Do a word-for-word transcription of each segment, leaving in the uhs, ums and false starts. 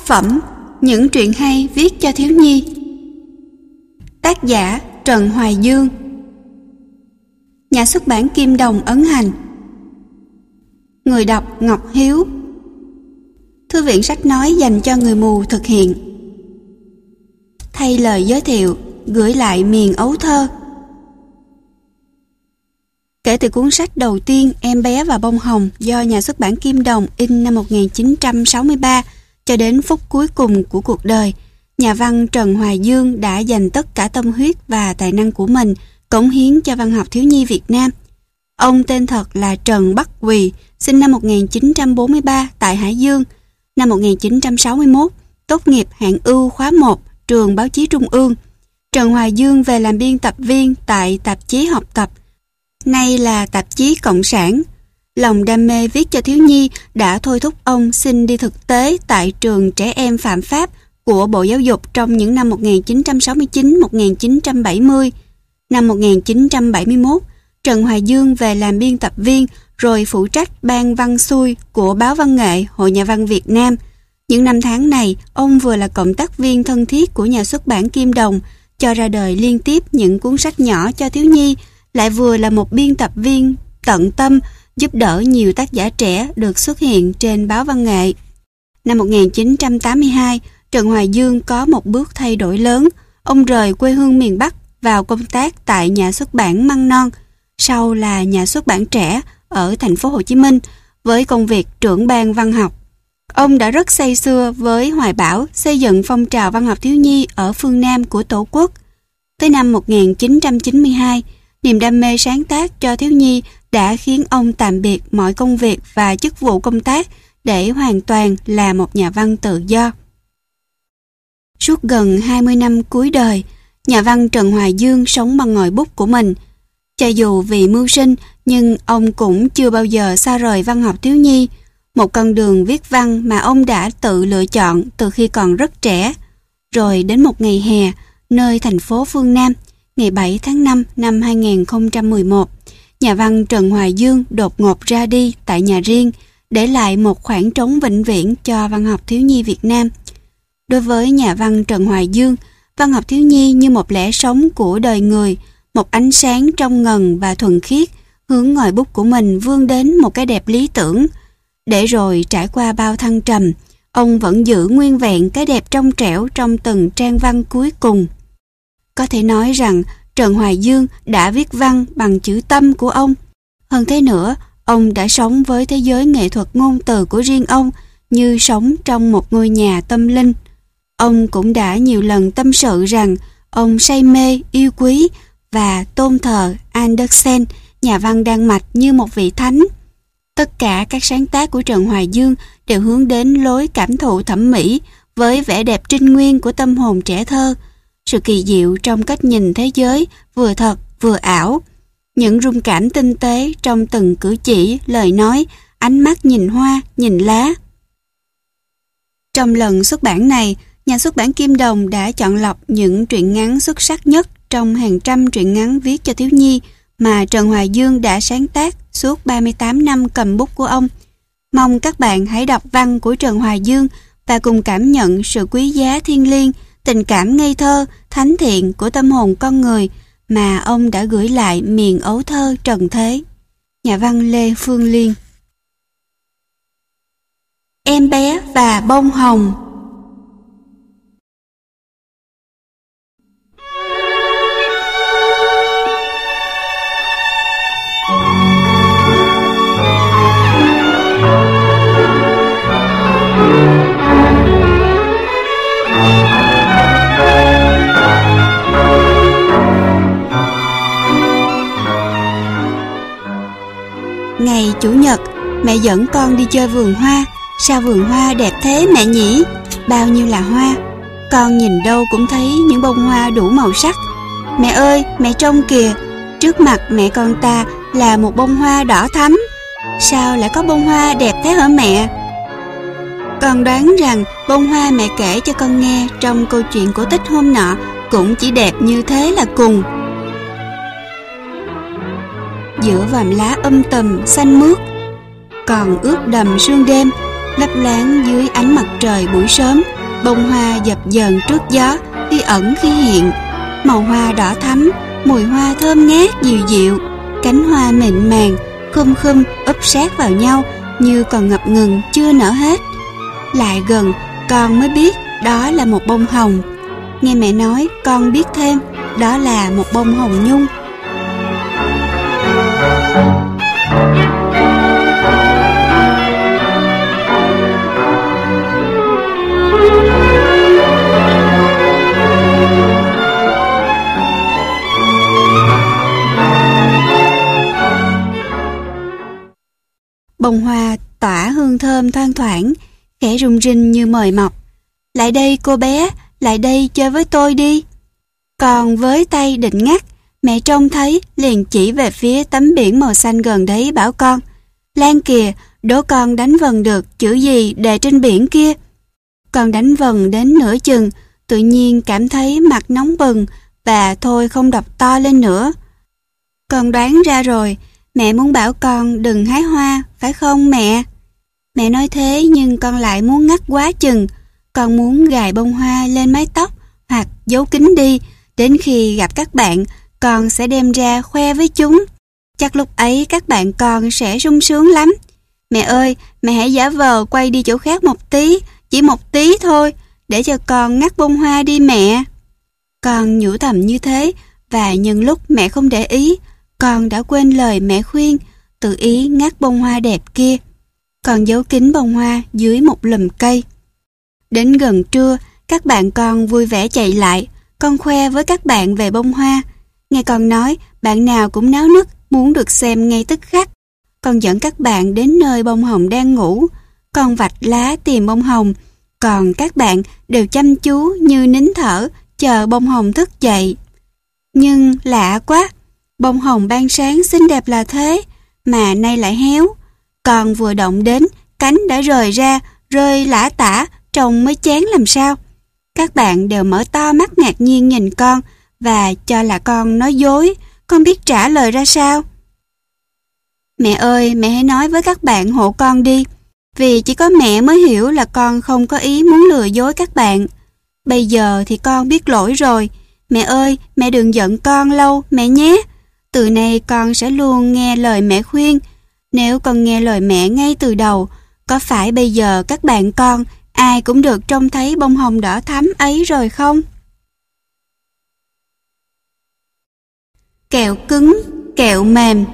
Tác phẩm Những truyện hay viết cho thiếu nhi. Tác giả Trần Hoài Dương. Nhà xuất bản Kim Đồng ấn hành. Người đọc Ngọc Hiếu. Thư viện sách nói dành cho người mù thực hiện. Thay lời giới thiệu, gửi lại miền ấu thơ. Kể từ cuốn sách đầu tiên Em bé và bông hồng do nhà xuất bản Kim Đồng in năm một nghìn chín trăm sáu mươi ba cho đến phút cuối cùng của cuộc đời, nhà văn Trần Hoài Dương đã dành tất cả tâm huyết và tài năng của mình cống hiến cho văn học thiếu nhi Việt Nam. Ông tên thật là Trần Bắc Quỳ, sinh năm một nghìn chín trăm bốn mươi ba tại Hải Dương. Năm một nghìn chín trăm sáu mươi mốt, tốt nghiệp hạng ưu khóa một, trường báo chí Trung ương. Trần Hoài Dương về làm biên tập viên tại tạp chí Học Tập, nay là tạp chí Cộng sản. Lòng đam mê viết cho thiếu nhi đã thôi thúc ông xin đi thực tế tại trường trẻ em phạm pháp của Bộ Giáo dục trong những năm một nghìn chín trăm sáu mươi chín đến một nghìn chín trăm bảy mươi. Năm một nghìn chín trăm bảy mươi mốt, Trần Hoài Dương về làm biên tập viên rồi phụ trách ban văn xuôi của báo Văn nghệ Hội Nhà văn Việt Nam. Những năm tháng này, ông vừa là cộng tác viên thân thiết của nhà xuất bản Kim Đồng, cho ra đời liên tiếp những cuốn sách nhỏ cho thiếu nhi, lại vừa là một biên tập viên tận tâm giúp đỡ nhiều tác giả trẻ được xuất hiện trên báo Văn nghệ. Năm một nghìn chín trăm tám mươi hai, Trần Hoài Dương có một bước thay đổi lớn. Ông rời quê hương miền Bắc vào công tác tại nhà xuất bản Măng Non, sau là nhà xuất bản Trẻ ở thành phố Hồ Chí Minh với công việc trưởng ban văn học. Ông đã rất say sưa với hoài bão xây dựng phong trào văn học thiếu nhi ở phương Nam của Tổ quốc. Tới năm một nghìn chín trăm chín mươi hai, niềm đam mê sáng tác cho thiếu nhi đã khiến ông tạm biệt mọi công việc và chức vụ công tác để hoàn toàn là một nhà văn tự do. Suốt gần hai mươi năm cuối đời, nhà văn Trần Hoài Dương sống bằng ngòi bút của mình. Cho dù vì mưu sinh, nhưng ông cũng chưa bao giờ xa rời văn học thiếu nhi, một con đường viết văn mà ông đã tự lựa chọn từ khi còn rất trẻ. Rồi đến một ngày hè, nơi thành phố phương Nam, ngày bảy tháng năm năm hai nghìn không trăm mười một, nhà văn Trần Hoài Dương đột ngột ra đi tại nhà riêng, để lại một khoảng trống vĩnh viễn cho văn học thiếu nhi Việt Nam. Đối với nhà văn Trần Hoài Dương, văn học thiếu nhi như một lẽ sống của đời người, một ánh sáng trong ngần và thuần khiết, hướng ngòi bút của mình vươn đến một cái đẹp lý tưởng. Để rồi trải qua bao thăng trầm, ông vẫn giữ nguyên vẹn cái đẹp trong trẻo trong từng trang văn cuối cùng. Có thể nói rằng Trần Hoài Dương đã viết văn bằng chữ tâm của ông. Hơn thế nữa, ông đã sống với thế giới nghệ thuật ngôn từ của riêng ông như sống trong một ngôi nhà tâm linh. Ông cũng đã nhiều lần tâm sự rằng ông say mê, yêu quý và tôn thờ Andersen, nhà văn Đan Mạch, như một vị thánh. Tất cả các sáng tác của Trần Hoài Dương đều hướng đến lối cảm thụ thẩm mỹ với vẻ đẹp trinh nguyên của tâm hồn trẻ thơ, sự kỳ diệu trong cách nhìn thế giới vừa thật vừa ảo, những rung cảm tinh tế trong từng cử chỉ, lời nói, ánh mắt nhìn hoa, nhìn lá. Trong lần xuất bản này, nhà xuất bản Kim Đồng đã chọn lọc những truyện ngắn xuất sắc nhất trong hàng trăm truyện ngắn viết cho thiếu nhi mà Trần Hoài Dương đã sáng tác suốt ba mươi tám năm cầm bút của ông. Mong các bạn hãy đọc văn của Trần Hoài Dương và cùng cảm nhận sự quý giá thiêng liêng, tình cảm ngây thơ, thánh thiện của tâm hồn con người mà ông đã gửi lại miền ấu thơ trần thế. Nhà văn Lê Phương Liên. Em bé và bông hồng. Ngày Chủ nhật, mẹ dẫn con đi chơi vườn hoa. Sao vườn hoa đẹp thế mẹ nhỉ? Bao nhiêu là hoa. Con nhìn đâu cũng thấy những bông hoa đủ màu sắc. Mẹ ơi, mẹ trông kìa, trước mặt mẹ con ta là một bông hoa đỏ thắm. Sao lại có bông hoa đẹp thế hả mẹ? Con đoán rằng bông hoa mẹ kể cho con nghe trong câu chuyện cổ tích hôm nọ cũng chỉ đẹp như thế là cùng. Giữa vòm lá um tùm xanh mướt, còn ướt đầm sương đêm, lấp láng dưới ánh mặt trời buổi sớm. Bông hoa dập dờn trước gió, khi ẩn khi hiện. Màu hoa đỏ thắm, mùi hoa thơm ngát dịu dịu. Cánh hoa mịn màng, khum khum úp sát vào nhau như còn ngập ngừng chưa nở hết. Lại gần, con mới biết đó là một bông hồng. Nghe mẹ nói, con biết thêm, đó là một bông hồng nhung. Bông hoa tỏa hương thơm thoang thoảng, khẽ rung rinh như mời mọc. Lại đây cô bé, lại đây chơi với tôi đi. Còn với tay định ngắt, mẹ trông thấy liền chỉ về phía tấm biển màu xanh gần đấy bảo con: Lan kìa, đố con đánh vần được chữ gì đề trên biển kia. Con đánh vần đến nửa chừng, tự nhiên cảm thấy mặt nóng bừng và thôi không đọc to lên nữa. Con đoán ra rồi, mẹ muốn bảo con đừng hái hoa, phải không mẹ? Mẹ nói thế nhưng con lại muốn ngắt quá chừng. Con muốn gài bông hoa lên mái tóc hoặc giấu kín đi, đến khi gặp các bạn, con sẽ đem ra khoe với chúng. Chắc lúc ấy các bạn con sẽ sung sướng lắm. Mẹ ơi, mẹ hãy giả vờ quay đi chỗ khác một tí, chỉ một tí thôi, để cho con ngắt bông hoa đi mẹ. Con nhủ thầm như thế, và nhân lúc mẹ không để ý, con đã quên lời mẹ khuyên, tự ý ngắt bông hoa đẹp kia. Con giấu kín bông hoa dưới một lùm cây. Đến gần trưa, các bạn con vui vẻ chạy lại, con khoe với các bạn về bông hoa. Nghe con nói, bạn nào cũng náo nức muốn được xem ngay tức khắc. Con dẫn các bạn đến nơi bông hồng đang ngủ. Con vạch lá tìm bông hồng, còn các bạn đều chăm chú như nín thở, chờ bông hồng thức dậy. Nhưng lạ quá, bông hồng ban sáng xinh đẹp là thế, mà nay lại héo. Con vừa động đến, cánh đã rời ra, rơi lả tả, trông mới chán làm sao. Các bạn đều mở to mắt ngạc nhiên nhìn con, và cho là con nói dối. Con biết trả lời ra sao? Mẹ ơi, mẹ hãy nói với các bạn hộ con đi, vì chỉ có mẹ mới hiểu là con không có ý muốn lừa dối các bạn. Bây giờ thì con biết lỗi rồi. Mẹ ơi, mẹ đừng giận con lâu, mẹ nhé. Từ nay con sẽ luôn nghe lời mẹ khuyên. Nếu con nghe lời mẹ ngay từ đầu, có phải bây giờ các bạn con ai cũng được trông thấy bông hồng đỏ thắm ấy rồi không? Kẹo cứng, kẹo mềm.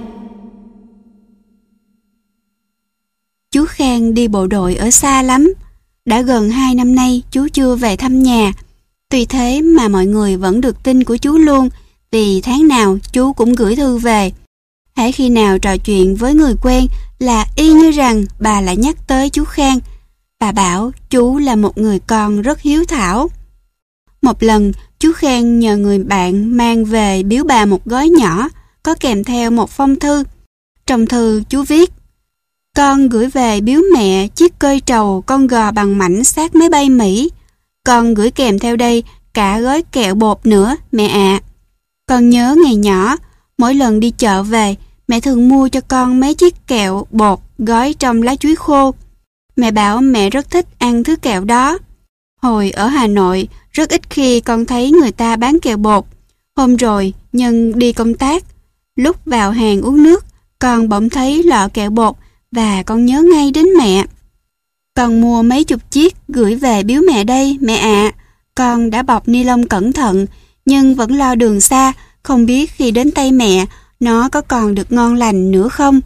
Chú Khang đi bộ đội ở xa lắm. Đã gần hai năm nay chú chưa về thăm nhà. Tuy thế mà mọi người vẫn được tin của chú luôn, vì tháng nào chú cũng gửi thư về. Hễ khi nào trò chuyện với người quen là y như rằng bà lại nhắc tới chú Khang. Bà bảo chú là một người con rất hiếu thảo. Một lần, chú Khang nhờ người bạn mang về biếu bà một gói nhỏ, có kèm theo một phong thư. Trong thư chú viết: Con gửi về biếu mẹ chiếc cơi trầu con gò bằng mảnh xác máy bay Mỹ. Con gửi kèm theo đây cả gói kẹo bột nữa, mẹ ạ. À. Con nhớ ngày nhỏ, mỗi lần đi chợ về, mẹ thường mua cho con mấy chiếc kẹo bột gói trong lá chuối khô. Mẹ bảo mẹ rất thích ăn thứ kẹo đó. Hồi ở Hà Nội, rất ít khi con thấy người ta bán kẹo bột. Hôm rồi, Nhân đi công tác. Lúc vào hàng uống nước, con bỗng thấy lọ kẹo bột và con nhớ ngay đến mẹ. Con mua mấy chục chiếc gửi về biếu mẹ đây, mẹ ạ. À. Con đã bọc ni lông cẩn thận, nhưng vẫn lo đường xa, không biết khi đến tay mẹ, nó có còn được ngon lành nữa không?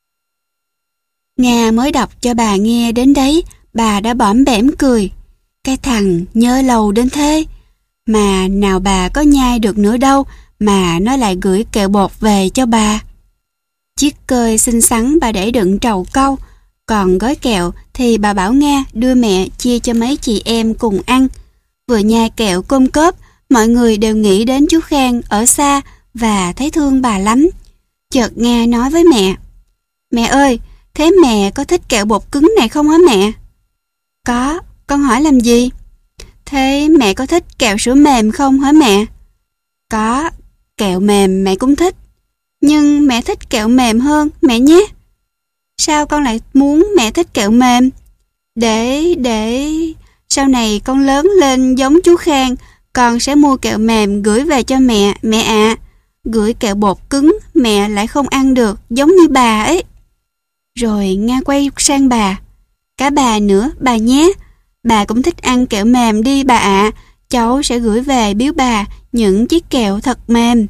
Nga mới đọc cho bà nghe đến đấy, bà đã bõm bẻm cười. Cái thằng nhớ lâu đến thế. Mà nào bà có nhai được nữa đâu, mà nó lại gửi kẹo bột về cho bà. Chiếc cơi xinh xắn bà để đựng trầu cau, còn gói kẹo thì bà bảo Nga đưa mẹ chia cho mấy chị em cùng ăn. Vừa nhai kẹo côm cốp, mọi người đều nghĩ đến chú Khang ở xa và thấy thương bà lắm. Chợt Nga nói với mẹ: Mẹ ơi, thế mẹ có thích kẹo bột cứng này không hả mẹ? Có, con hỏi làm gì? Thế mẹ có thích kẹo sữa mềm không hả mẹ? Có, kẹo mềm mẹ cũng thích. Nhưng mẹ thích kẹo mềm hơn, mẹ nhé. Sao con lại muốn mẹ thích kẹo mềm? Để, để... Sau này con lớn lên giống chú Khang, con sẽ mua kẹo mềm gửi về cho mẹ, mẹ ạ. À. Gửi kẹo bột cứng, mẹ lại không ăn được, giống như bà ấy. Rồi Nga quay sang bà. Cả bà nữa, bà nhé. Bà cũng thích ăn kẹo mềm đi bà ạ. À. Cháu sẽ gửi về biếu bà những chiếc kẹo thật mềm.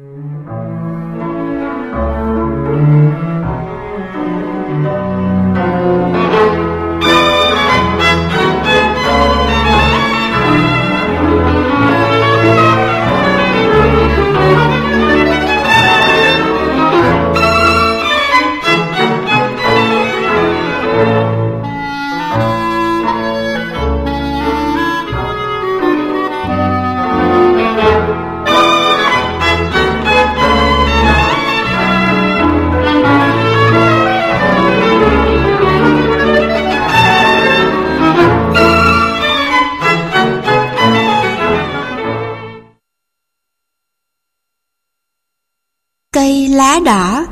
Cây lá đỏ.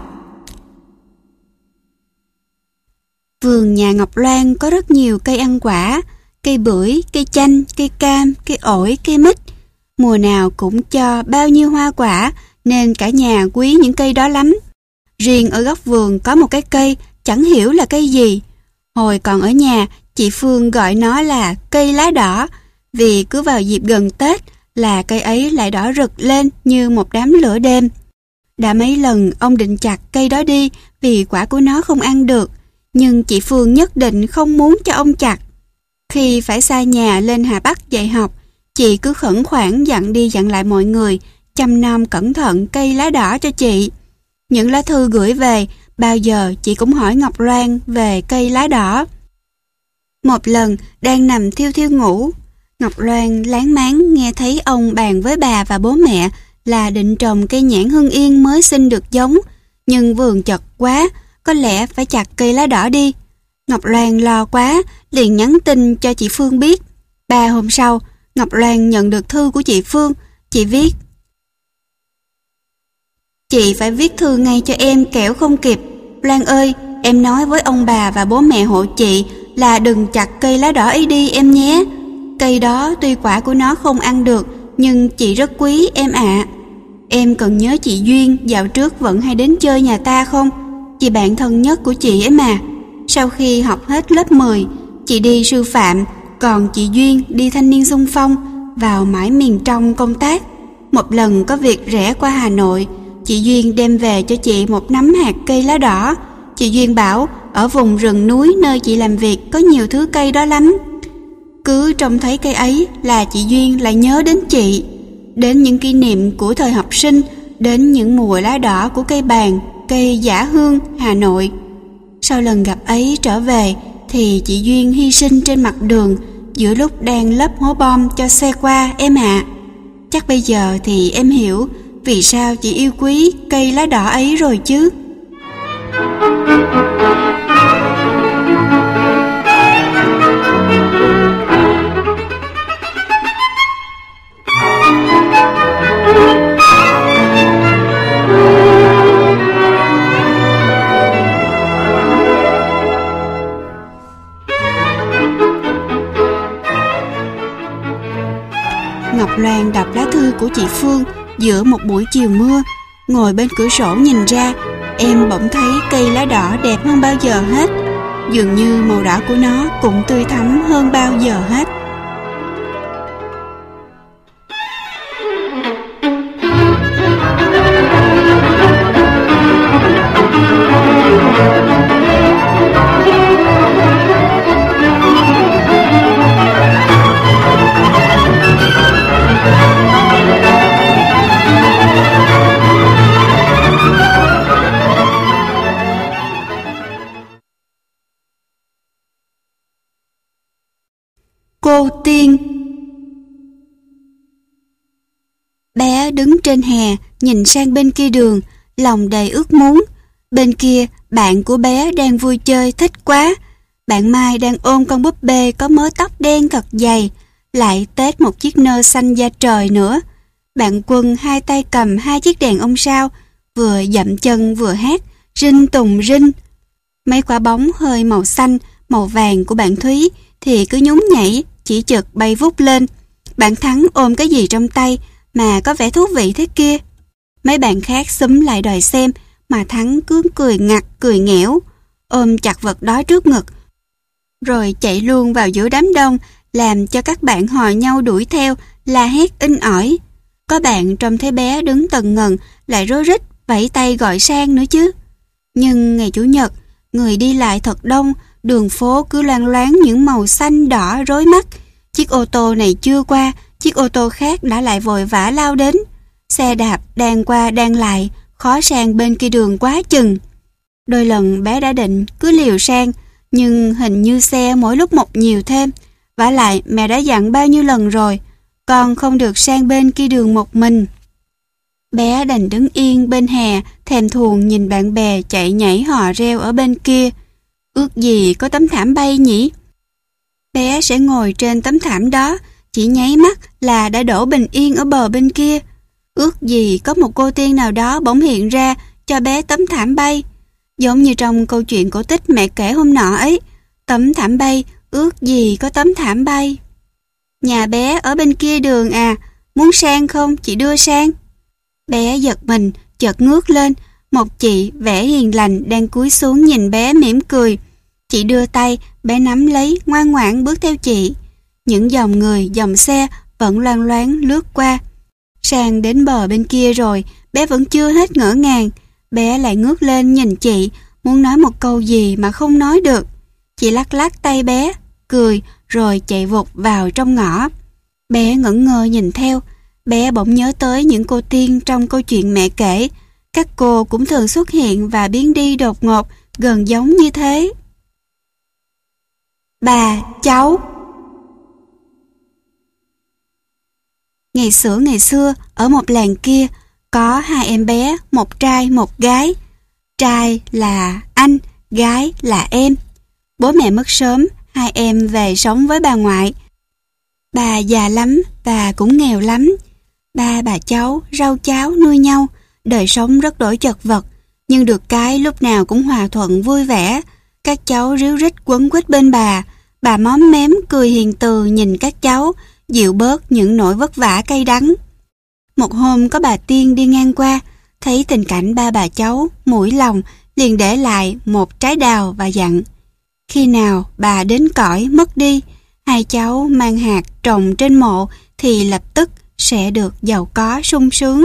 Vườn nhà Ngọc Loan có rất nhiều cây ăn quả, cây bưởi, cây chanh, cây cam, cây ổi, cây mít. Mùa nào cũng cho bao nhiêu hoa quả nên cả nhà quý những cây đó lắm. Riêng ở góc vườn có một cái cây chẳng hiểu là cây gì. Hồi còn ở nhà, chị Phương gọi nó là cây lá đỏ, vì cứ vào dịp gần Tết là cây ấy lại đỏ rực lên như một đám lửa đêm. Đã mấy lần ông định chặt cây đó đi vì quả của nó không ăn được, nhưng chị Phương nhất định không muốn cho ông chặt. Khi phải xa nhà lên Hà Bắc dạy học, chị cứ khẩn khoản dặn đi dặn lại mọi người chăm nom cẩn thận cây lá đỏ cho chị. Những lá thư gửi về, bao giờ chị cũng hỏi Ngọc Loan về cây lá đỏ. Một lần đang nằm thiêu thiêu ngủ, Ngọc Loan láng máng nghe thấy ông bàn với bà và bố mẹ là định trồng cây nhãn Hưng Yên mới sinh được giống, nhưng vườn chật quá, có lẽ phải chặt cây lá đỏ đi. Ngọc Loan lo quá, liền nhắn tin cho chị Phương biết. Ba hôm sau, Ngọc Loan nhận được thư của chị Phương. Chị viết: Chị phải viết thư ngay cho em kẻo không kịp. Loan ơi, em nói với ông bà và bố mẹ hộ chị là đừng chặt cây lá đỏ ấy đi em nhé. Cây đó tuy quả của nó không ăn được, nhưng chị rất quý em ạ. À. Em còn nhớ chị Duyên dạo trước vẫn hay đến chơi nhà ta không? Chị bạn thân nhất của chị ấy mà. Sau khi học hết lớp mười, chị đi sư phạm, còn chị Duyên đi thanh niên xung phong, vào mãi miền trong công tác. Một lần có việc rẽ qua Hà Nội, chị Duyên đem về cho chị một nắm hạt cây lá đỏ. Chị Duyên bảo ở vùng rừng núi nơi chị làm việc có nhiều thứ cây đó lắm. Cứ trông thấy cây ấy là chị Duyên lại nhớ đến chị, đến những kỷ niệm của thời học sinh, đến những mùa lá đỏ của cây bàng, cây dã hương Hà Nội. Sau lần gặp ấy trở về thì chị Duyên hy sinh trên mặt đường giữa lúc đang lấp hố bom cho xe qua em ạ. À. Chắc bây giờ thì em hiểu vì sao chị yêu quý cây lá đỏ ấy rồi chứ. Ngọc Loan đọc lá thư của chị Phương giữa một buổi chiều mưa, ngồi bên cửa sổ nhìn ra, em bỗng thấy cây lá đỏ đẹp hơn bao giờ hết. Dường như màu đỏ của nó cũng tươi thắm hơn bao giờ hết. Cô Tiên. Bé đứng trên hè, nhìn sang bên kia đường, lòng đầy ước muốn. Bên kia, bạn của bé đang vui chơi thích quá. Bạn Mai đang ôm con búp bê có mớ tóc đen thật dày, lại tết một chiếc nơ xanh da trời nữa. Bạn Quân hai tay cầm hai chiếc đèn ông sao, vừa dậm chân vừa hát, rinh tùng rinh. Mấy quả bóng hơi màu xanh, màu vàng của bạn Thúy thì cứ nhún nhảy, chỉ chực bay vút lên. Bạn Thắng ôm cái gì trong tay mà có vẻ thú vị thế kia. Mấy bạn khác xúm lại đòi xem, mà Thắng cứ cười ngặt cười nghẽo, ôm chặt vật đó trước ngực, rồi chạy luôn vào giữa đám đông, làm cho các bạn hò nhau đuổi theo, la hét inh ỏi. Có bạn trông thấy bé đứng tần ngần lại rối rít vẫy tay gọi sang nữa chứ. Nhưng ngày Chủ nhật, người đi lại thật đông, đường phố cứ loang loáng những màu xanh đỏ rối mắt. Chiếc ô tô này chưa qua, chiếc ô tô khác đã lại vội vã lao đến. Xe đạp đang qua đang lại, khó sang bên kia đường quá chừng. Đôi lần bé đã định cứ liều sang, nhưng hình như xe mỗi lúc một nhiều thêm. Vả lại mẹ đã dặn bao nhiêu lần rồi, con không được sang bên kia đường một mình. Bé đành đứng yên bên hè, thèm thuồng nhìn bạn bè chạy nhảy hò reo ở bên kia. Ước gì có tấm thảm bay nhỉ? Bé sẽ ngồi trên tấm thảm đó, chỉ nháy mắt là đã đổ bình yên ở bờ bên kia. Ước gì có một cô tiên nào đó bỗng hiện ra cho bé tấm thảm bay. Giống như trong câu chuyện cổ tích mẹ kể hôm nọ ấy, tấm thảm bay, ước gì có tấm thảm bay. Nhà bé ở bên kia đường à, muốn sang không, chị đưa sang. Bé giật mình, chợt ngước lên, một chị vẻ hiền lành đang cúi xuống nhìn bé mỉm cười. Chị đưa tay, bé nắm lấy, ngoan ngoãn bước theo chị. Những dòng người, dòng xe vẫn loang loáng lướt qua. Sang đến bờ bên kia rồi, bé vẫn chưa hết ngỡ ngàng. Bé lại ngước lên nhìn chị, muốn nói một câu gì mà không nói được. Chị lắc lắc tay bé, cười rồi chạy vụt vào trong ngõ. Bé ngẩn ngơ nhìn theo. Bé bỗng nhớ tới những cô tiên trong câu chuyện mẹ kể. Các cô cũng thường xuất hiện và biến đi đột ngột, gần giống như thế. Bà, cháu. Ngày xưa ngày xưa, ở một làng kia, có hai em bé, một trai một gái. Trai là anh, gái là em. Bố mẹ mất sớm, hai em về sống với bà ngoại. Bà già lắm và cũng nghèo lắm. Ba bà cháu rau cháo nuôi nhau, đời sống rất đổi chật vật, nhưng được cái lúc nào cũng hòa thuận vui vẻ. Các cháu ríu rít quấn quýt bên bà, bà móm mém cười hiền từ nhìn các cháu, dịu bớt những nỗi vất vả cay đắng. Một hôm có bà tiên đi ngang qua, thấy tình cảnh ba bà cháu, mũi lòng, liền để lại một trái đào và dặn: khi nào bà đến cõi mất đi, hai cháu mang hạt trồng trên mộ thì lập tức sẽ được giàu có sung sướng.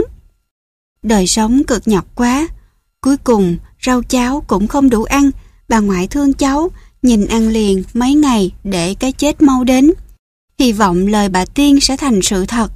Đời sống cực nhọc quá, cuối cùng rau cháo cũng không đủ ăn. Bà ngoại thương cháu, nhìn ăn liền mấy ngày để cái chết mau đến. Hy vọng lời bà tiên sẽ thành sự thật,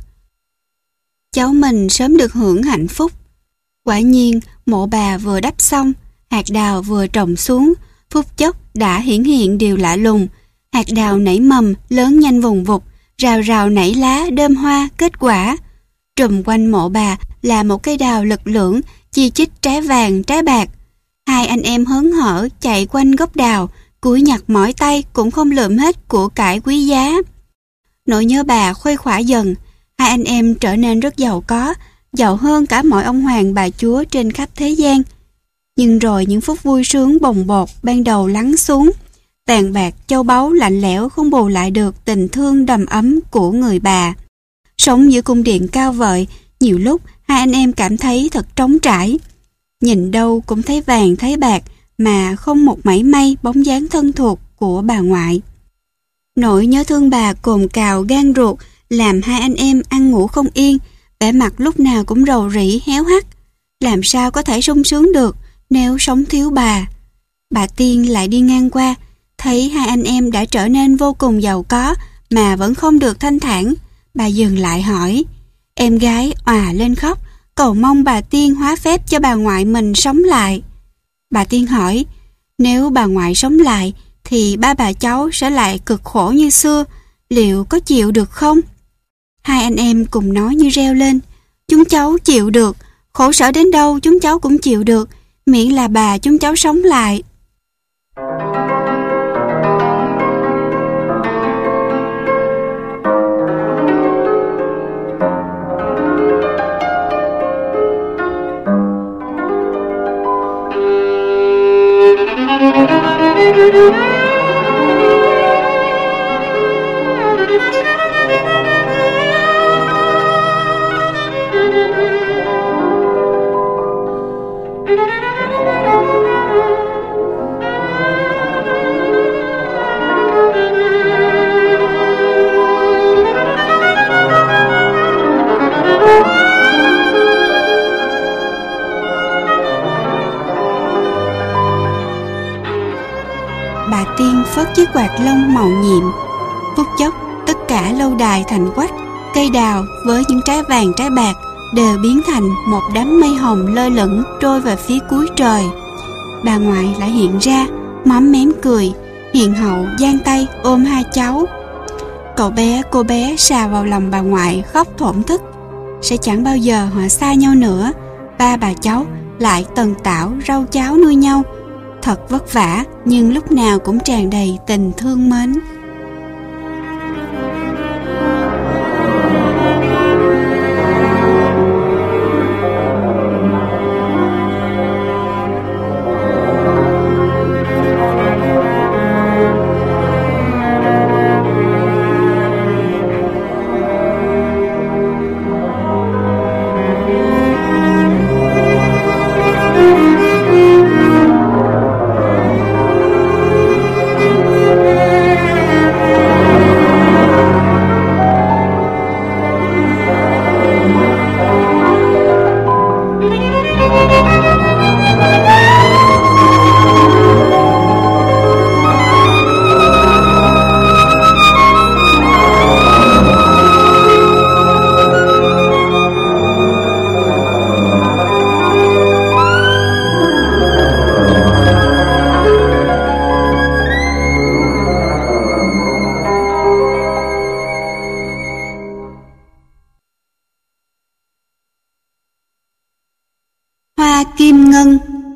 cháu mình sớm được hưởng hạnh phúc. Quả nhiên mộ bà vừa đắp xong, hạt đào vừa trồng xuống, phút chốc đã hiển hiện điều lạ lùng. Hạt đào nảy mầm lớn nhanh vùng vụt, rào rào nảy lá đơm hoa kết quả. Trùm quanh mộ bà là một cây đào lực lưỡng, chi chít trái vàng trái bạc. Hai anh em hớn hở chạy quanh gốc đào, cúi nhặt mỏi tay cũng không lượm hết của cải quý giá. Nỗi nhớ bà khuây khỏa dần, hai anh em trở nên rất giàu có, giàu hơn cả mọi ông hoàng bà chúa trên khắp thế gian. Nhưng rồi những phút vui sướng bồng bột ban đầu lắng xuống, vàng bạc châu báu lạnh lẽo không bù lại được tình thương đầm ấm của người bà. Sống giữa cung điện cao vợi, nhiều lúc hai anh em cảm thấy thật trống trải. Nhìn đâu cũng thấy vàng thấy bạc mà không một mảy may bóng dáng thân thuộc của bà ngoại. Nỗi nhớ thương bà cồn cào gan ruột làm hai anh em ăn ngủ không yên, vẻ mặt lúc nào cũng rầu rĩ héo hắt. Làm sao có thể sung sướng được nếu sống thiếu bà. Bà tiên lại đi ngang qua, thấy hai anh em đã trở nên vô cùng giàu có mà vẫn không được thanh thản. Bà dừng lại hỏi. Em gái òa lên khóc, cầu mong bà tiên hóa phép cho bà ngoại mình sống lại. Bà tiên hỏi, nếu bà ngoại sống lại thì ba bà cháu sẽ lại cực khổ như xưa, liệu có chịu được không? Hai anh em cùng nói như reo lên, chúng cháu chịu được, khổ sở đến đâu chúng cháu cũng chịu được, miễn là bà chúng cháu sống lại. phất chiếc quạt lông màu nhiệm. Phút chốc, tất cả lâu đài thành quách, cây đào với những trái vàng trái bạc đều biến thành một đám mây hồng lơ lửng trôi về phía cuối trời. Bà ngoại lại hiện ra, móm mém cười, hiền hậu giang tay ôm hai cháu. Cậu bé, cô bé xà vào lòng bà ngoại khóc thổn thức. Sẽ chẳng bao giờ họ xa nhau nữa. Ba bà cháu lại tần tảo rau cháo nuôi nhau. Thật vất vả, nhưng lúc nào cũng tràn đầy tình thương mến. Hoa kim ngân.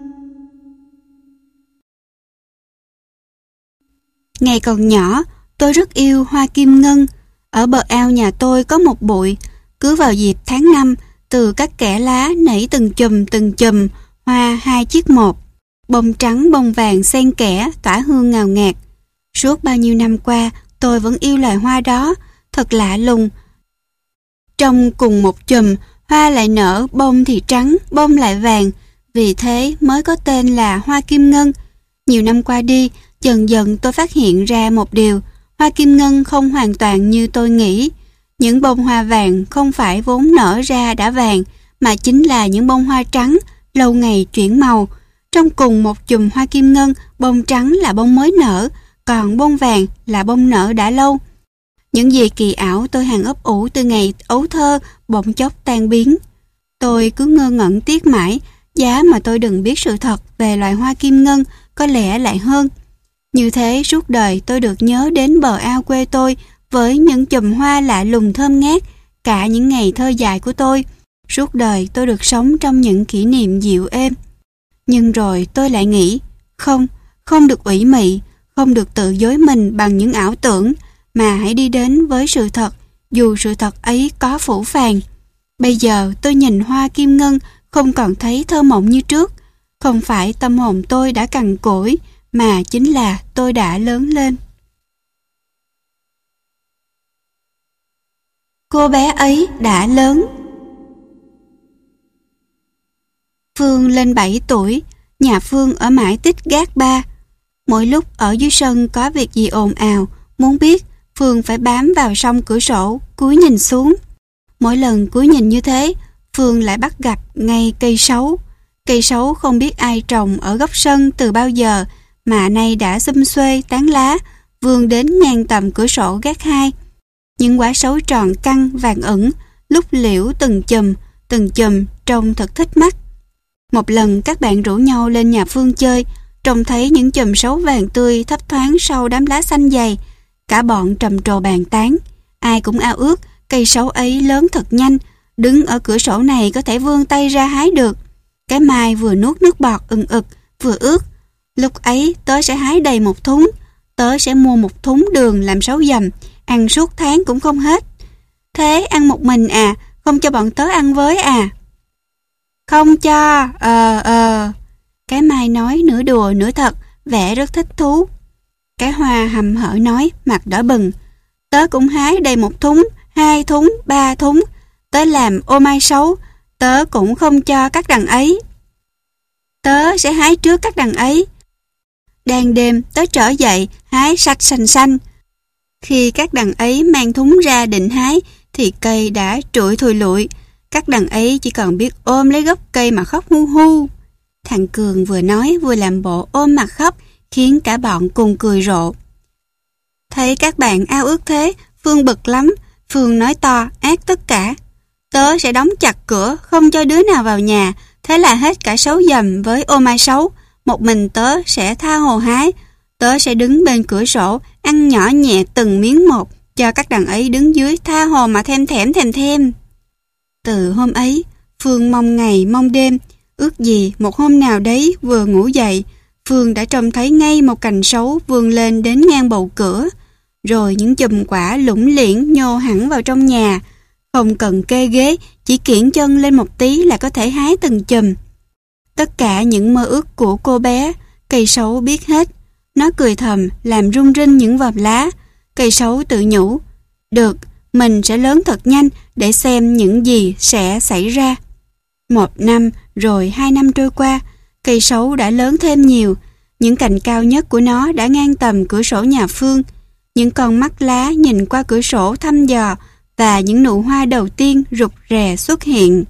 Ngày còn nhỏ, tôi rất yêu hoa kim ngân. Ở bờ ao nhà tôi có một bụi. Cứ vào dịp tháng năm, từ các kẽ lá nảy từng chùm từng chùm, hoa hai chiếc một. Bông trắng bông vàng xen kẽ, tỏa hương ngào ngạt. Suốt bao nhiêu năm qua, tôi vẫn yêu loài hoa đó, thật lạ lùng. Trong cùng một chùm, hoa lại nở bông thì trắng, bông lại vàng, vì thế mới có tên là hoa kim ngân. Nhiều năm qua đi, dần dần tôi phát hiện ra một điều, hoa kim ngân không hoàn toàn như tôi nghĩ. Những bông hoa vàng không phải vốn nở ra đã vàng, mà chính là những bông hoa trắng, lâu ngày chuyển màu. Trong cùng một chùm hoa kim ngân, bông trắng là bông mới nở, còn bông vàng là bông nở đã lâu. Những gì kỳ ảo tôi hằng ấp ủ từ ngày ấu thơ bỗng chốc tan biến. Tôi cứ ngơ ngẩn tiếc mãi, giá mà tôi đừng biết sự thật về loài hoa kim ngân có lẽ lại hơn. Như thế suốt đời tôi được nhớ đến bờ ao quê tôi với những chùm hoa lạ lùng thơm ngát, cả những ngày thơ dài của tôi. Suốt đời tôi được sống trong những kỷ niệm dịu êm. Nhưng rồi tôi lại nghĩ, không, không được ủy mị, không được tự dối mình bằng những ảo tưởng, mà hãy đi đến với sự thật, dù sự thật ấy có phũ phàng. Bây giờ tôi nhìn hoa kim ngân không còn thấy thơ mộng như trước. Không phải tâm hồn tôi đã cằn cỗi, mà chính là tôi đã lớn lên. Cô bé ấy đã lớn. Phương lên bảy tuổi, nhà Phương ở mãi tích gác ba. Mỗi lúc ở dưới sân có việc gì ồn ào, muốn biết, Phương phải bám vào song cửa sổ, cúi nhìn xuống. Mỗi lần cúi nhìn như thế, Phương lại bắt gặp ngay cây sấu. Cây sấu không biết ai trồng ở góc sân từ bao giờ, mà nay đã xum xuê tán lá, vươn đến ngang tầm cửa sổ gác hai. Những quả sấu tròn căng vàng ửng, lúc liễu từng chùm, từng chùm trông thật thích mắt. Một lần các bạn rủ nhau lên nhà Phương chơi, trông thấy những chùm sấu vàng tươi thấp thoáng sau đám lá xanh dày. Cả bọn trầm trồ bàn tán, ai cũng ao ước cây sấu ấy lớn thật nhanh, đứng ở cửa sổ này có thể vươn tay ra hái được. Cái mai vừa nuốt nước bọt ừng ực, vừa ướt. Lúc ấy tớ sẽ hái đầy một thúng, tớ sẽ mua một thúng đường làm sấu dầm, ăn suốt tháng cũng không hết. Thế ăn một mình à, không cho bọn tớ ăn với à? Không cho, ờ ờ. Cái mai nói nửa đùa nửa thật, vẻ rất thích thú. Cái hoa hầm hở nói, mặt đỏ bừng. Tớ cũng hái đầy một thúng, hai thúng, ba thúng. Tớ làm ô mai sấu, tớ cũng không cho các đằng ấy. Tớ sẽ hái trước các đằng ấy. Đang đêm tớ trở dậy, hái sạch xanh xanh. Khi các đằng ấy mang thúng ra định hái, thì cây đã trụi thùi lụi. Các đằng ấy chỉ còn biết ôm lấy gốc cây mà khóc hu hu. Thằng Cường vừa nói vừa làm bộ ôm mặt khóc, khiến cả bọn cùng cười rộ. Thấy các bạn ao ước thế, Phương bực lắm. Phương nói to, ác tất cả. Tớ sẽ đóng chặt cửa, không cho đứa nào vào nhà. Thế là hết cả Sấu Dầm với Ô Mai Sấu. Một mình tớ sẽ tha hồ hái. Tớ sẽ đứng bên cửa sổ, ăn nhỏ nhẹ từng miếng một, cho các đàn ấy đứng dưới tha hồ mà thêm thèm thèm thêm. Từ hôm ấy, Phương mong ngày mong đêm, ước gì một hôm nào đấy vừa ngủ dậy, Phương đã trông thấy ngay một cành sấu vươn lên đến ngang bầu cửa, rồi những chùm quả lủng liễn nhô hẳn vào trong nhà. Không cần kê ghế, chỉ kiễng chân lên một tí là có thể hái từng chùm. Tất cả những mơ ước của cô bé, cây sấu biết hết. Nó cười thầm, làm rung rinh những vòm lá. Cây sấu tự nhủ, được, mình sẽ lớn thật nhanh để xem những gì sẽ xảy ra. Một năm, rồi hai năm trôi qua, cây sấu đã lớn thêm nhiều. Những cành cao nhất của nó đã ngang tầm cửa sổ nhà Phương. Những con mắt lá nhìn qua cửa sổ thăm dò, và những nụ hoa đầu tiên rụt rè xuất hiện.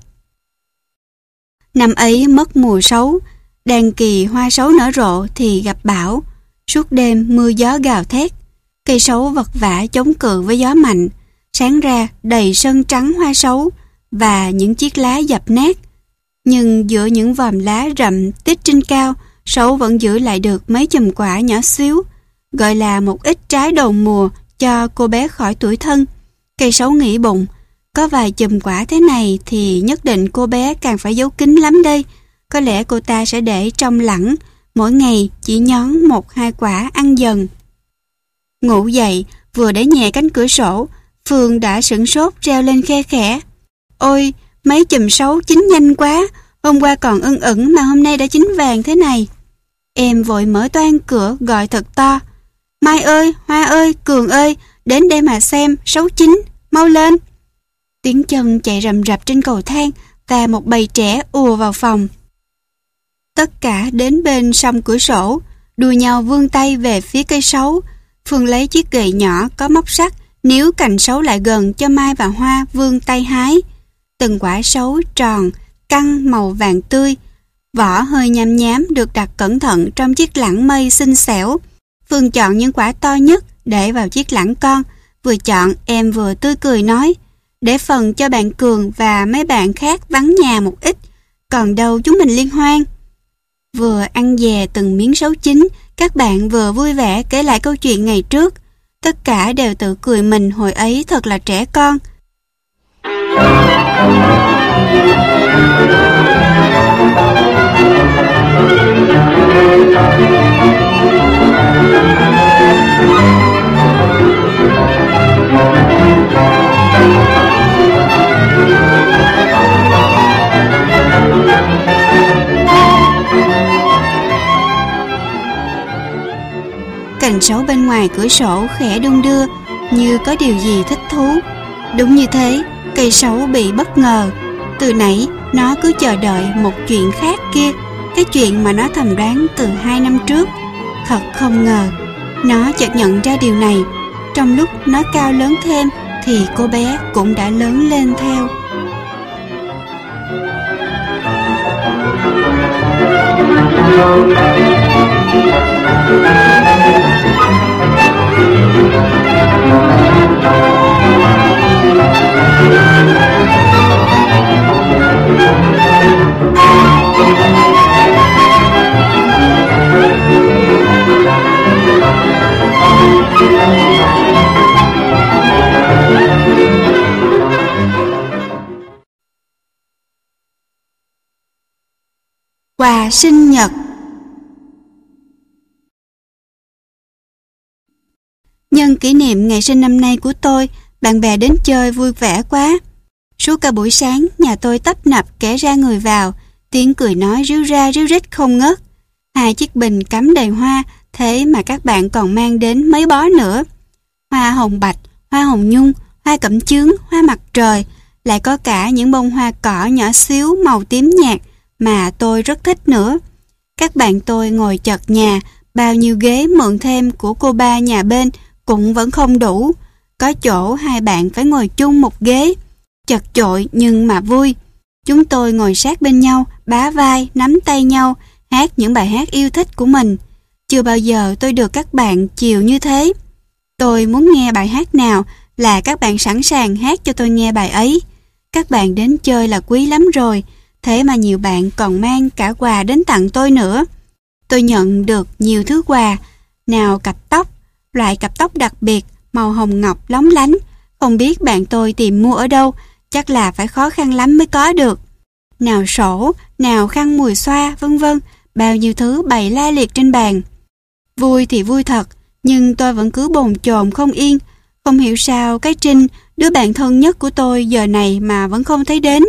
Năm ấy mất mùa sấu, đang kỳ hoa sấu nở rộ thì gặp bão. Suốt đêm mưa gió gào thét, cây sấu vật vã chống cự với gió mạnh. Sáng ra đầy sân trắng hoa sấu và những chiếc lá dập nát. Nhưng giữa những vòm lá rậm tít trên cao, sấu vẫn giữ lại được mấy chùm quả nhỏ xíu, gọi là một ít trái đầu mùa cho cô bé khỏi tủi thân. Cây sấu nghĩ bụng, có vài chùm quả thế này thì nhất định cô bé càng phải giấu kín lắm đây. Có lẽ cô ta sẽ để trong lẳng, mỗi ngày chỉ nhón một hai quả ăn dần. Ngủ dậy, vừa để nhẹ cánh cửa sổ, Phương đã sửng sốt reo lên khe khẽ. Ôi, mấy chùm sấu chín nhanh quá, hôm qua còn ưng ửng mà hôm nay đã chín vàng thế này. Em vội mở toang cửa gọi thật to. Mai ơi, Hoa ơi, Cường ơi, đến đây mà xem, sấu chín, mau lên. Tiếng chân chạy rầm rập trên cầu thang và một bầy trẻ ùa vào phòng. Tất cả đến bên song cửa sổ, đua nhau vươn tay về phía cây sấu. Phương lấy chiếc gậy nhỏ có móc sắt, níu cành sấu lại gần cho Mai và Hoa vươn tay hái. Từng quả sấu tròn, căng màu vàng tươi, vỏ hơi nhám nhám được đặt cẩn thận trong chiếc lẵng mây xinh xẻo. Phương chọn những quả to nhất để vào chiếc lẵng con. Vừa chọn em vừa tươi cười nói, để phần cho bạn Cường và mấy bạn khác vắng nhà một ít, còn đâu chúng mình liên hoan. Vừa ăn dè từng miếng sấu chín, các bạn vừa vui vẻ kể lại câu chuyện ngày trước. Tất cả đều tự cười mình hồi ấy thật là trẻ con. Cành sấu bên ngoài cửa sổ khẽ đung đưa, như có điều gì thích thú. Đúng như thế, cây sấu bị bất ngờ. Từ nãy nó cứ chờ đợi một chuyện khác kia, cái chuyện mà nó thầm đoán từ hai năm trước. Thật không ngờ, nó chợt nhận ra điều này. Trong lúc nó cao lớn thêm thì cô bé cũng đã lớn lên theo. Quà sinh nhật. Nhân kỷ niệm ngày sinh năm nay của tôi, bạn bè đến chơi vui vẻ quá. Suốt cả buổi sáng, nhà tôi tấp nập kẻ ra người vào, tiếng cười nói ríu ra ríu rít không ngớt. Hai chiếc bình cắm đầy hoa, thế mà các bạn còn mang đến mấy bó nữa. Hoa hồng bạch, hoa hồng nhung, hoa cẩm chướng, hoa mặt trời, lại có cả những bông hoa cỏ nhỏ xíu màu tím nhạt mà tôi rất thích nữa. Các bạn tôi ngồi chật nhà, bao nhiêu ghế mượn thêm của cô ba nhà bên cũng vẫn không đủ. Có chỗ hai bạn phải ngồi chung một ghế, chật chội nhưng mà vui. Chúng tôi ngồi sát bên nhau, bá vai, nắm tay nhau, hát những bài hát yêu thích của mình. Chưa bao giờ tôi được các bạn chiều như thế. Tôi muốn nghe bài hát nào là các bạn sẵn sàng hát cho tôi nghe bài ấy. Các bạn đến chơi là quý lắm rồi, thế mà nhiều bạn còn mang cả quà đến tặng tôi nữa. Tôi nhận được nhiều thứ quà, nào cặp tóc, loại cặp tóc đặc biệt, màu hồng ngọc lóng lánh. Không biết bạn tôi tìm mua ở đâu, chắc là phải khó khăn lắm mới có được. Nào sổ, nào khăn mùi xoa, vân vân, bao nhiêu thứ bày la liệt trên bàn. Vui thì vui thật, nhưng tôi vẫn cứ bồn chồn không yên. Không hiểu sao cái Trinh, đứa bạn thân nhất của tôi giờ này mà vẫn không thấy đến.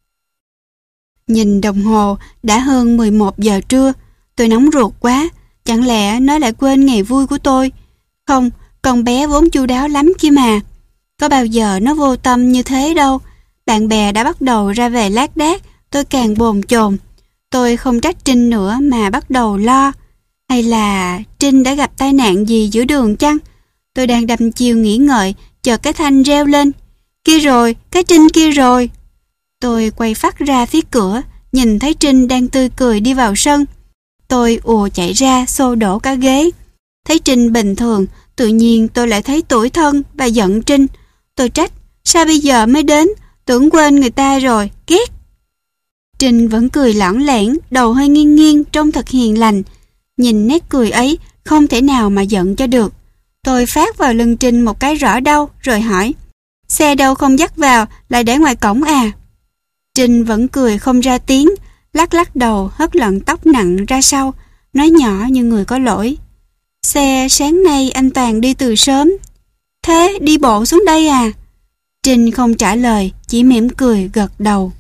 Nhìn đồng hồ, đã hơn mười một giờ trưa. Tôi nóng ruột quá, chẳng lẽ nó lại quên ngày vui của tôi? Không, con bé vốn chu đáo lắm kia mà. Có bao giờ nó vô tâm như thế đâu. Bạn bè đã bắt đầu ra về lác đác, tôi càng bồn chồn. Tôi không trách Trinh nữa mà bắt đầu lo. Hay là Trinh đã gặp tai nạn gì giữa đường chăng? Tôi đang đăm chiêu nghĩ ngợi, chợt cái Thanh reo lên. Kia rồi, cái Trinh kia rồi. Tôi quay phắt ra phía cửa, nhìn thấy Trinh đang tươi cười đi vào sân. Tôi ùa chạy ra, xô đổ cả ghế. Thấy Trinh bình thường, tự nhiên tôi lại thấy tủi thân và giận Trinh. Tôi trách, sao bây giờ mới đến, tưởng quên người ta rồi, ghét. Trinh vẫn cười lõng lẻn, đầu hơi nghiêng nghiêng, trông thật hiền lành. Nhìn nét cười ấy, không thể nào mà giận cho được. Tôi phát vào lưng Trinh một cái rõ đau, rồi hỏi, xe đâu không dắt vào, lại để ngoài cổng à? Trinh vẫn cười không ra tiếng, lắc lắc đầu, hất lọn tóc nặng ra sau, nói nhỏ như người có lỗi. Xe sáng nay anh Toàn đi từ sớm. Thế đi bộ xuống đây à? Trinh không trả lời, chỉ mỉm cười gật đầu.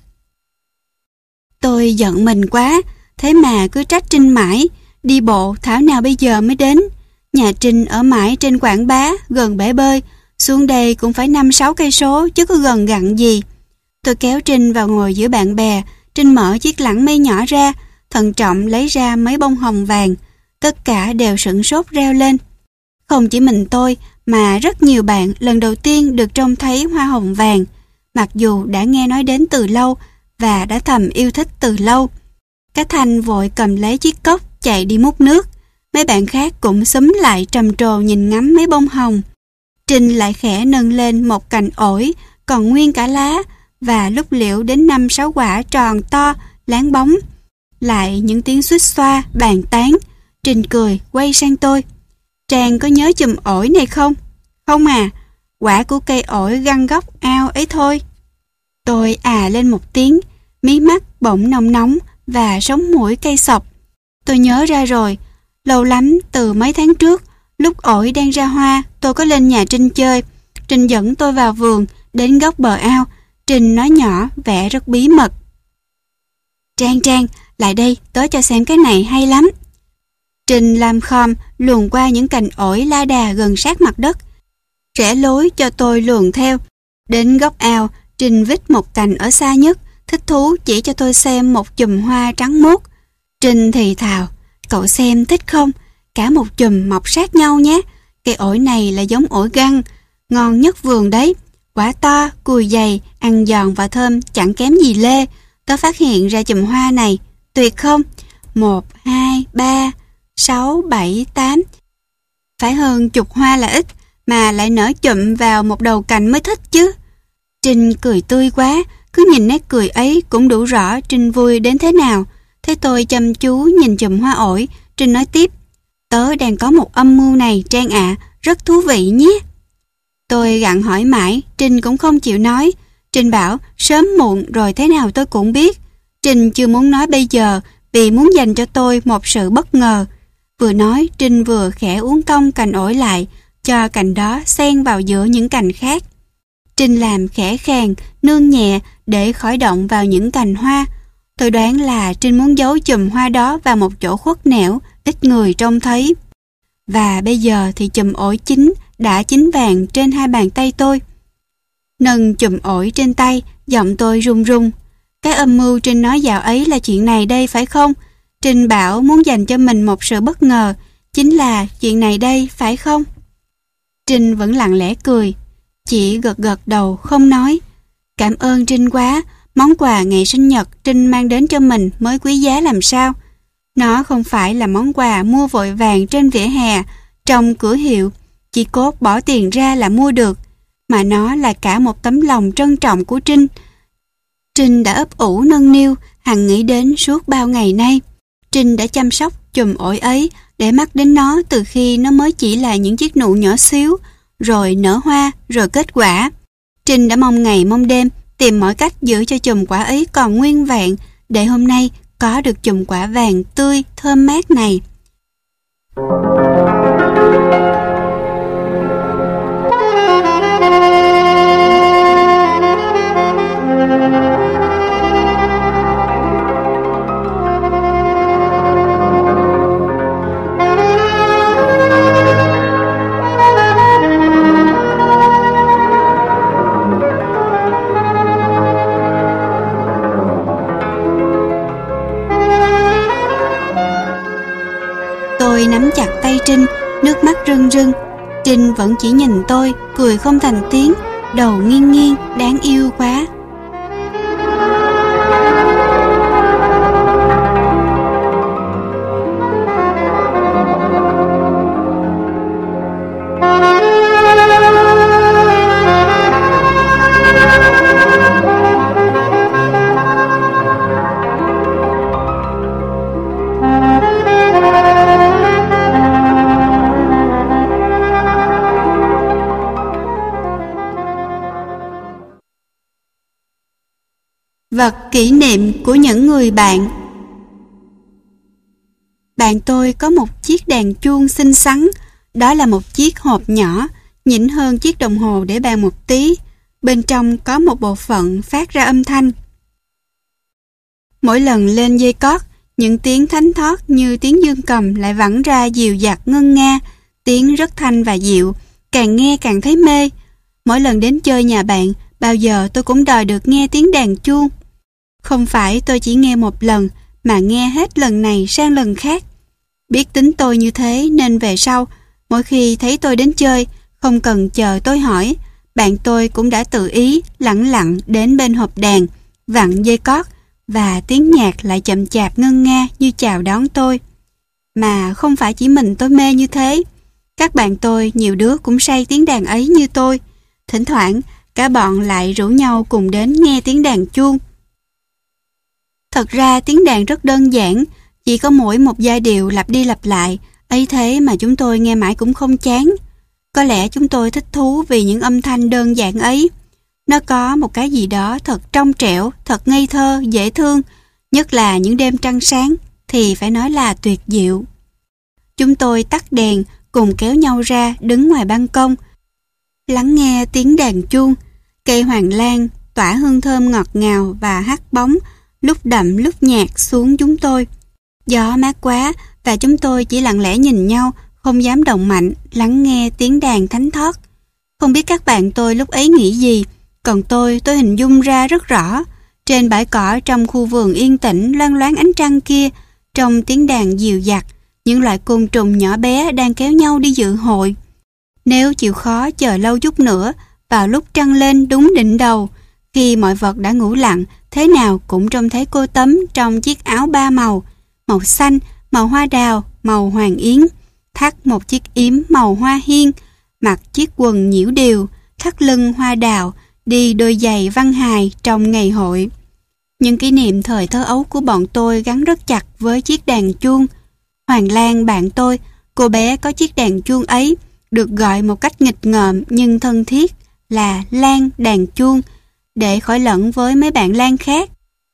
Tôi giận mình quá, thế mà cứ trách Trinh mãi. Đi bộ thảo nào bây giờ mới đến. Nhà Trinh ở mãi trên Quảng Bá, gần bể bơi. Xuống đây cũng phải năm sáu cây số, chứ có gần gặn gì. Tôi kéo Trinh vào ngồi giữa bạn bè. Trinh mở chiếc lẵng mây nhỏ ra, thận trọng lấy ra mấy bông hồng vàng. Tất cả đều sửng sốt reo lên. Không chỉ mình tôi, mà rất nhiều bạn lần đầu tiên được trông thấy hoa hồng vàng. Mặc dù đã nghe nói đến từ lâu và đã thầm yêu thích từ lâu. Cái Thanh vội cầm lấy chiếc cốc chạy đi múc nước. Mấy bạn khác cũng xúm lại trầm trồ nhìn ngắm mấy bông hồng. Trinh lại khẽ nâng lên một cành ổi còn nguyên cả lá và lúc liễu đến năm sáu quả tròn to, láng bóng. Lại những tiếng xuýt xoa, bàn tán. Trinh cười quay sang tôi. Trang có nhớ chùm ổi này không? Không à, quả của cây ổi găng góc ao ấy thôi. Tôi à lên một tiếng, mí mắt bỗng nóng nóng và sống mũi cay xộc. Tôi nhớ ra rồi, lâu lắm từ mấy tháng trước, lúc ổi đang ra hoa, tôi có lên nhà Trinh chơi. Trinh dẫn tôi vào vườn, đến góc bờ ao. Trinh nói nhỏ, vẻ rất bí mật. Trang Trang, lại đây, tớ cho xem cái này hay lắm. Trinh làm khom luồn qua những cành ổi la đà gần sát mặt đất, rẽ lối cho tôi luồn theo. Đến góc ao, Trinh vít một cành ở xa nhất, thích thú chỉ cho tôi xem một chùm hoa trắng muốt. Trinh thì thào, cậu xem thích không? Cả một chùm mọc sát nhau nhé. Cây ổi này là giống ổi găng, ngon nhất vườn đấy. Quả to, cùi dày, ăn giòn và thơm chẳng kém gì lê. Tớ phát hiện ra chùm hoa này, tuyệt không? Một, hai, ba, sáu, bảy, tám. Phải hơn chục hoa là ít, mà lại nở chụm vào một đầu cành mới thích chứ. Trinh cười tươi quá, cứ nhìn nét cười ấy cũng đủ rõ Trinh vui đến thế nào. Thế tôi chăm chú nhìn chùm hoa ổi, Trinh nói tiếp. Tớ đang có một âm mưu này Trang ạ, à, rất thú vị nhé. Tôi gặng hỏi mãi, Trinh cũng không chịu nói. Trinh bảo sớm muộn rồi thế nào tôi cũng biết. Trinh chưa muốn nói bây giờ vì muốn dành cho tôi một sự bất ngờ. Vừa nói Trinh vừa khẽ uốn cong cành ổi lại, cho cành đó xen vào giữa những cành khác. Trinh làm khẽ khàng, nương nhẹ để khỏi động vào những cành hoa. Tôi đoán là Trinh muốn giấu chùm hoa đó vào một chỗ khuất nẻo, ít người trông thấy. Và bây giờ thì chùm ổi chín đã chín vàng trên hai bàn tay tôi. Nâng chùm ổi trên tay, giọng tôi run run. Cái âm mưu Trinh nói dạo ấy là chuyện này đây phải không? Trinh bảo muốn dành cho mình một sự bất ngờ, chính là chuyện này đây phải không? Trinh vẫn lặng lẽ cười, chỉ gật gật đầu không nói. Cảm ơn Trinh quá, món quà ngày sinh nhật Trinh mang đến cho mình mới quý giá làm sao. Nó không phải là món quà mua vội vàng trên vỉa hè, trong cửa hiệu, chỉ cốt bỏ tiền ra là mua được, mà nó là cả một tấm lòng trân trọng của Trinh. Trinh đã ấp ủ nâng niu, hằng nghĩ đến suốt bao ngày nay. Trinh đã chăm sóc chùm ổi ấy để mắt đến nó từ khi nó mới chỉ là những chiếc nụ nhỏ xíu, rồi nở hoa, rồi kết quả. Trinh đã mong ngày mong đêm, tìm mọi cách giữ cho chùm quả ấy còn nguyên vẹn, để hôm nay có được chùm quả vàng tươi, thơm mát này. Tôi nắm chặt tay Trinh, nước mắt rưng rưng. Trinh vẫn chỉ nhìn tôi, cười không thành tiếng, đầu nghiêng nghiêng, đáng yêu quá. Vật kỷ niệm của những người bạn. Bạn tôi có một chiếc đàn chuông xinh xắn, đó là một chiếc hộp nhỏ, nhỉnh hơn chiếc đồng hồ để bàn một tí. Bên trong có một bộ phận phát ra âm thanh. Mỗi lần lên dây cót, những tiếng thánh thót như tiếng dương cầm lại vẳng ra dịu dặt ngân nga, tiếng rất thanh và dịu, càng nghe càng thấy mê. Mỗi lần đến chơi nhà bạn, bao giờ tôi cũng đòi được nghe tiếng đàn chuông. Không phải tôi chỉ nghe một lần, mà nghe hết lần này sang lần khác. Biết tính tôi như thế nên về sau, mỗi khi thấy tôi đến chơi, không cần chờ tôi hỏi, bạn tôi cũng đã tự ý lẳng lặng đến bên hộp đàn, vặn dây cót, và tiếng nhạc lại chậm chạp ngân nga như chào đón tôi. Mà không phải chỉ mình tôi mê như thế, các bạn tôi nhiều đứa cũng say tiếng đàn ấy như tôi. Thỉnh thoảng cả bọn lại rủ nhau cùng đến nghe tiếng đàn chuông. Thật ra tiếng đàn rất đơn giản, chỉ có mỗi một giai điệu lặp đi lặp lại, ấy thế mà chúng tôi nghe mãi cũng không chán. Có lẽ chúng tôi thích thú vì những âm thanh đơn giản ấy. Nó có một cái gì đó thật trong trẻo, thật ngây thơ, dễ thương, nhất là những đêm trăng sáng thì phải nói là tuyệt diệu. Chúng tôi tắt đèn, cùng kéo nhau ra đứng ngoài ban công, lắng nghe tiếng đàn chuông. Cây hoàng lan tỏa hương thơm ngọt ngào và hắt bóng, lúc đậm lúc nhạt xuống chúng tôi. Gió mát quá và chúng tôi chỉ lặng lẽ nhìn nhau, không dám động mạnh, lắng nghe tiếng đàn thánh thót. Không biết các bạn tôi lúc ấy nghĩ gì, còn tôi, tôi hình dung ra rất rõ. Trên bãi cỏ trong khu vườn yên tĩnh loang loáng ánh trăng kia, trong tiếng đàn dịu dặt, những loại côn trùng nhỏ bé đang kéo nhau đi dự hội. Nếu chịu khó chờ lâu chút nữa, vào lúc trăng lên đúng đỉnh đầu, khi mọi vật đã ngủ lặng, thế nào cũng trông thấy cô Tấm trong chiếc áo ba màu, màu xanh, màu hoa đào, màu hoàng yến, thắt một chiếc yếm màu hoa hiên, mặc chiếc quần nhiễu điều, thắt lưng hoa đào, đi đôi giày văn hài trong ngày hội. Những kỷ niệm thời thơ ấu của bọn tôi gắn rất chặt với chiếc đàn chuông. Hoàng Lan bạn tôi, cô bé có chiếc đàn chuông ấy, được gọi một cách nghịch ngợm nhưng thân thiết là Lan đàn chuông, để khỏi lẫn với mấy bạn Lan khác.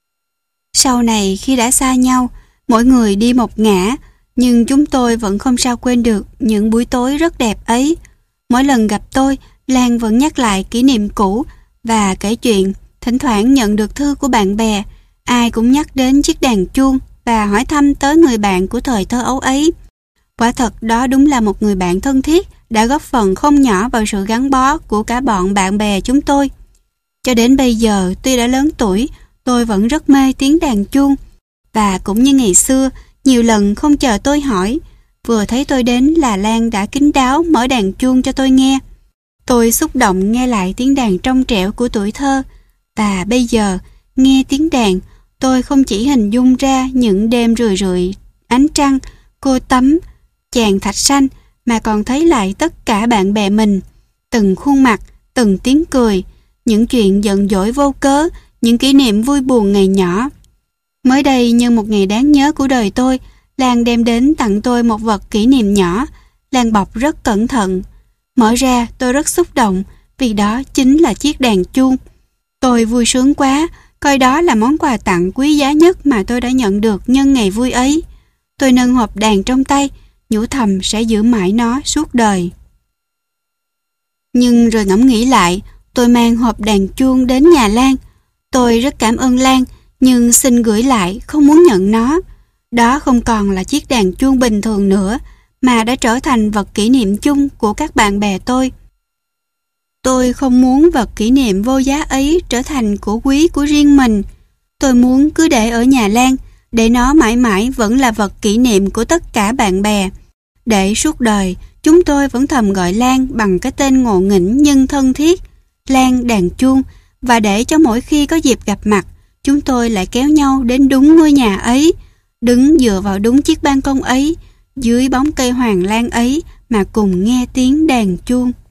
Sau này khi đã xa nhau, mỗi người đi một ngả, nhưng chúng tôi vẫn không sao quên được những buổi tối rất đẹp ấy. Mỗi lần gặp tôi, Lan vẫn nhắc lại kỷ niệm cũ và kể chuyện. Thỉnh thoảng nhận được thư của bạn bè, ai cũng nhắc đến chiếc đàn chuông và hỏi thăm tới người bạn của thời thơ ấu ấy. Quả thật đó đúng là một người bạn thân thiết, đã góp phần không nhỏ vào sự gắn bó của cả bọn bạn bè chúng tôi. Cho đến bây giờ, tuy đã lớn tuổi, tôi vẫn rất mê tiếng đàn chuông. Và cũng như ngày xưa, nhiều lần không chờ tôi hỏi, vừa thấy tôi đến là Lan đã kín đáo mở đàn chuông cho tôi nghe. Tôi xúc động nghe lại tiếng đàn trong trẻo của tuổi thơ. Và bây giờ, nghe tiếng đàn, tôi không chỉ hình dung ra những đêm rười rượi, ánh trăng, cô Tấm, chàng Thạch Xanh, mà còn thấy lại tất cả bạn bè mình, từng khuôn mặt, từng tiếng cười, những chuyện giận dỗi vô cớ, những kỷ niệm vui buồn ngày nhỏ. Mới đây như một ngày đáng nhớ của đời tôi, Lan đem đến tặng tôi một vật kỷ niệm nhỏ. Lan bọc rất cẩn thận. Mở ra tôi rất xúc động vì đó chính là chiếc đàn chuông. Tôi vui sướng quá, coi đó là món quà tặng quý giá nhất mà tôi đã nhận được nhân ngày vui ấy. Tôi nâng hộp đàn trong tay, nhủ thầm sẽ giữ mãi nó suốt đời. Nhưng rồi ngẫm nghĩ lại, tôi mang hộp đàn chuông đến nhà Lan. Tôi rất cảm ơn Lan, nhưng xin gửi lại, không muốn nhận nó. Đó không còn là chiếc đàn chuông bình thường nữa, mà đã trở thành vật kỷ niệm chung của các bạn bè tôi. Tôi không muốn vật kỷ niệm vô giá ấy trở thành của quý của riêng mình. Tôi muốn cứ để ở nhà Lan, để nó mãi mãi vẫn là vật kỷ niệm của tất cả bạn bè. Để suốt đời, chúng tôi vẫn thầm gọi Lan bằng cái tên ngộ nghĩnh nhưng thân thiết, Lan đàn chuông, và để cho mỗi khi có dịp gặp mặt, chúng tôi lại kéo nhau đến đúng ngôi nhà ấy, đứng dựa vào đúng chiếc ban công ấy, dưới bóng cây hoàng lan ấy mà cùng nghe tiếng đàn chuông.